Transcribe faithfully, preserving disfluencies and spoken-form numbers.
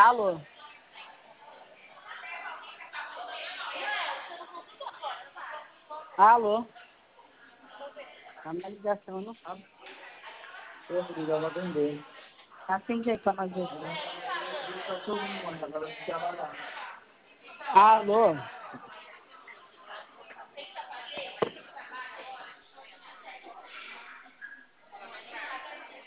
Alô? Alô? Tá na ligação, não sabe. Eu precisava atender. Atende aí pra nós ver. Tá todo mundo, agora eu trabalhar. Alô?